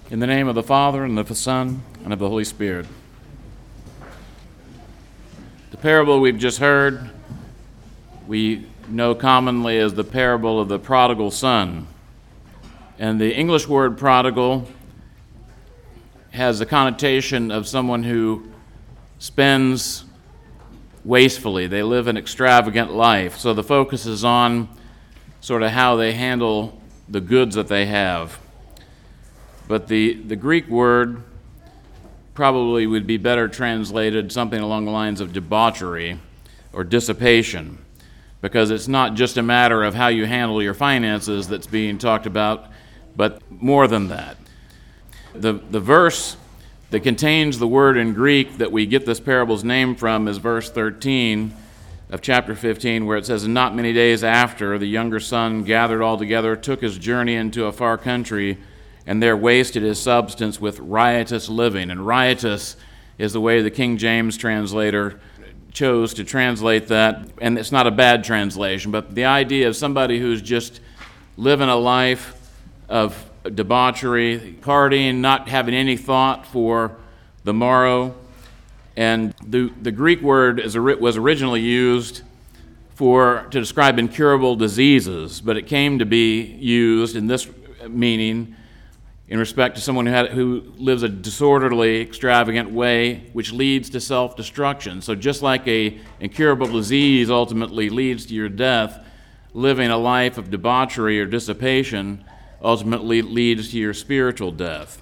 In the name of the Father, and of the Son, and of the Holy Spirit. The parable we've just heard, we know commonly as the parable of the prodigal son. And the English word prodigal has the connotation of someone who spends wastefully. They live an extravagant life. So the focus is on sort of how they handle the goods that they have. But the Greek word probably would be better translated something along the lines of debauchery or dissipation, because it's not just a matter of how you handle your finances that's being talked about, but more than that. The verse that contains the word in Greek that we get this parable's name from is verse 13 of chapter 15, where it says, "And not many days after, the younger son gathered all together, took his journey into a far country, and there wasted his substance with riotous living." And riotous is the way the King James translator chose to translate that. And it's not a bad translation, but the idea of somebody who's just living a life of debauchery, partying, not having any thought for the morrow. And the Greek word was originally used to describe incurable diseases, but it came to be used in this meaning in respect to someone who lives a disorderly, extravagant way, which leads to self-destruction. So just like a incurable disease ultimately leads to your death, living a life of debauchery or dissipation ultimately leads to your spiritual death.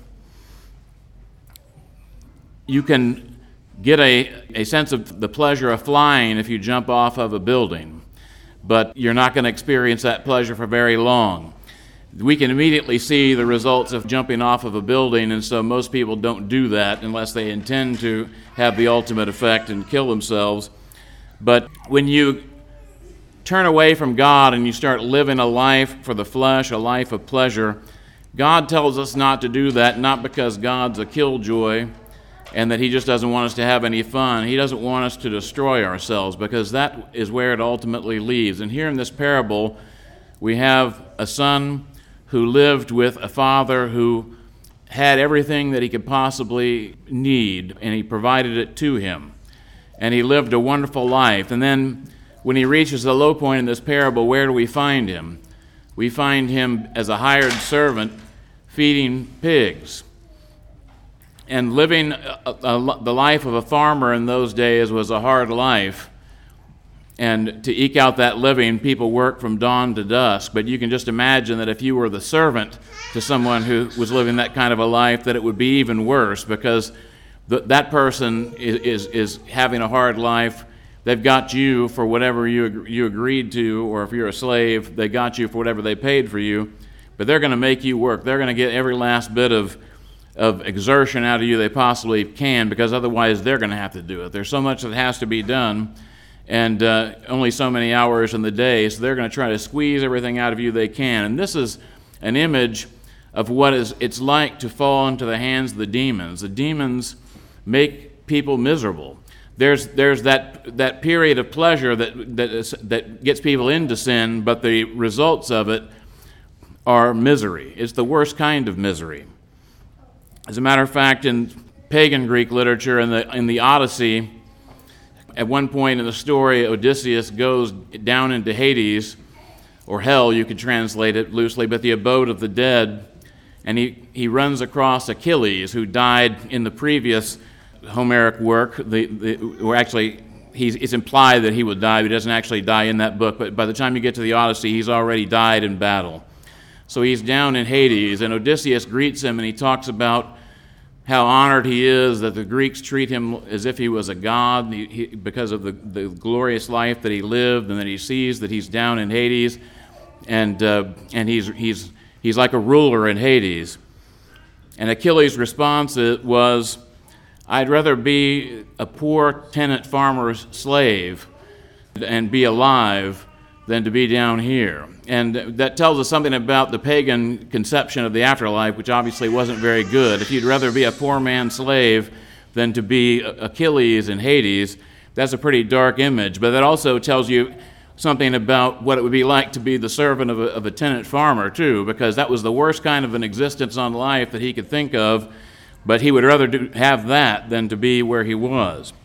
You can get a sense of the pleasure of flying if you jump off of a building, but you're not going to experience that pleasure for very long. We can immediately see the results of jumping off of a building, and so most people don't do that unless they intend to have the ultimate effect and kill themselves. But when you turn away from God and you start living a life for the flesh, a life of pleasure, God tells us not to do that, not because God's a killjoy and that he just doesn't want us to have any fun. He doesn't want us to destroy ourselves, because that is where it ultimately leads. And here in this parable, we have a son who lived with a father who had everything that he could possibly need, and he provided it to him. And he lived a wonderful life. And then when he reaches the low point in this parable, where do we find him? We find him as a hired servant feeding pigs. And living the life of a farmer in those days was a hard life. And to eke out that living, people work from dawn to dusk. But you can just imagine that if you were the servant to someone who was living that kind of a life, that it would be even worse, because that person is having a hard life. They've got you for whatever you agreed to, or if you're a slave, they got you for whatever they paid for you. But they're going to make you work. They're going to get every last bit of exertion out of you they possibly can, because otherwise they're going to have to do it. There's so much that has to be done, and only so many hours in the day, so they're going to try to squeeze everything out of you they can. And this is an image of what it's like to fall into the hands of the demons. The demons make people miserable. There's that period of pleasure that gets people into sin, but the results of it are misery. It's the worst kind of misery. As a matter of fact, in pagan Greek literature, in the Odyssey, at one point in the story, Odysseus goes down into Hades, or hell, you could translate it loosely, but the abode of the dead, and he runs across Achilles, who died in the previous Homeric work. It's implied that he would die, but he doesn't actually die in that book, but by the time you get to the Odyssey, he's already died in battle. So he's down in Hades, and Odysseus greets him, and he talks about how honored he is that the Greeks treat him as if he was a god because of the glorious life that he lived, and that he sees that he's down in Hades, and he's like a ruler in Hades. And Achilles' response was, "I'd rather be a poor tenant farmer's slave and be alive than to be down here." And that tells us something about the pagan conception of the afterlife, which obviously wasn't very good. If you'd rather be a poor man's slave than to be Achilles in Hades, that's a pretty dark image. But that also tells you something about what it would be like to be the servant of a tenant farmer, too, because that was the worst kind of an existence on life that he could think of, but he would rather have that than to be where he was.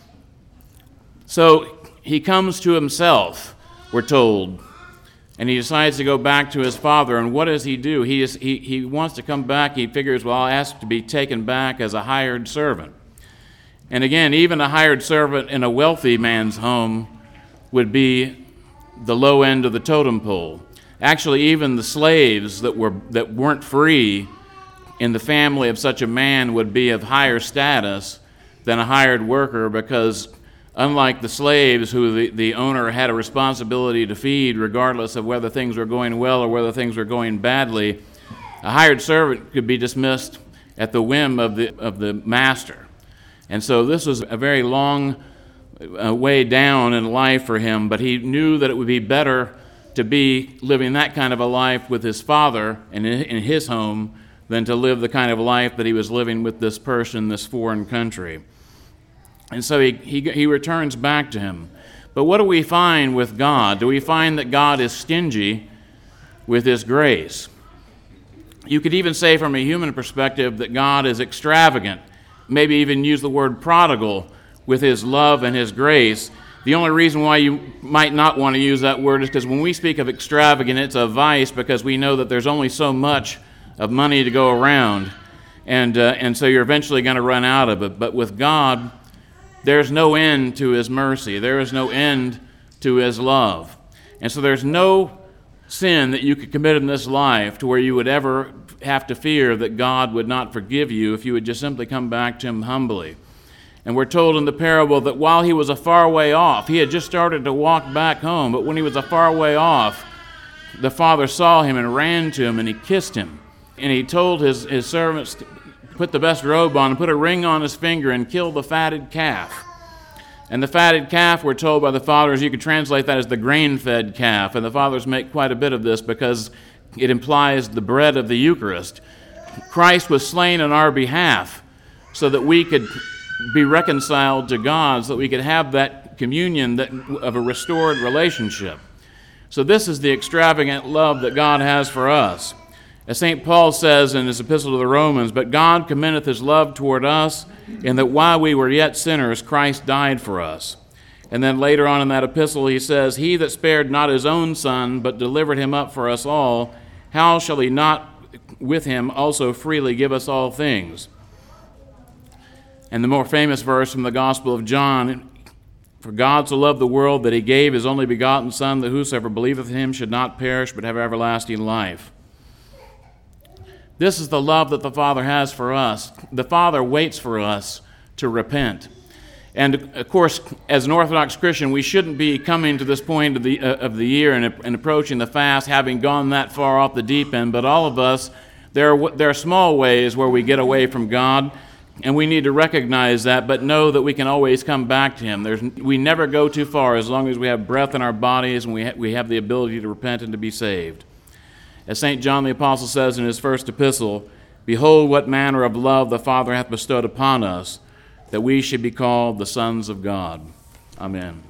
So he comes to himself, we're told, and he decides to go back to his father. And what does he do? He wants to come back. He figures, well, I'll ask to be taken back as a hired servant. And again, even a hired servant in a wealthy man's home would be the low end of the totem pole. Actually, even the slaves that weren't free in the family of such a man would be of higher status than a hired worker, because unlike the slaves who the owner had a responsibility to feed regardless of whether things were going well or whether things were going badly, a hired servant could be dismissed at the whim of the master. And so this was a very long way down in life for him, but he knew that it would be better to be living that kind of a life with his father and in his home than to live the kind of life that he was living with this person in this foreign country. And so he returns back to him. But what do we find with God? Do we find that God is stingy with his grace? You could even say from a human perspective that God is extravagant, maybe even use the word prodigal with his love and his grace. The only reason why you might not want to use that word is because when we speak of extravagant, it's a vice, because we know that there's only so much of money to go around, and so you're eventually going to run out of it. But with God, there's no end to his mercy. There is no end to his love. And so there's no sin that you could commit in this life to where you would ever have to fear that God would not forgive you if you would just simply come back to him humbly. And we're told in the parable that while he was a far way off, he had just started to walk back home, but when he was a far way off, the father saw him and ran to him and he kissed him. And he told his servants to put the best robe on and put a ring on his finger and kill the fatted calf. And the fatted calf, we're told by the fathers, you could translate that as the grain-fed calf. And the fathers make quite a bit of this because it implies the bread of the Eucharist. Christ was slain on our behalf so that we could be reconciled to God, so that we could have that communion of a restored relationship. So this is the extravagant love that God has for us. As St. Paul says in his epistle to the Romans, "But God commendeth his love toward us, in that while we were yet sinners, Christ died for us." And then later on in that epistle he says, "He that spared not his own son, but delivered him up for us all, how shall he not with him also freely give us all things?" And the more famous verse from the Gospel of John, "For God so loved the world that he gave his only begotten Son, that whosoever believeth in him should not perish but have everlasting life." This is the love that the Father has for us. The Father waits for us to repent. And of course, as an Orthodox Christian, we shouldn't be coming to this point of the year and approaching the fast having gone that far off the deep end. But all of us, there are small ways where we get away from God, and we need to recognize that, but know that we can always come back to him. We never go too far as long as we have breath in our bodies and we have the ability to repent and to be saved. As St. John the Apostle says in his first epistle, "Behold what manner of love the Father hath bestowed upon us, that we should be called the sons of God." Amen.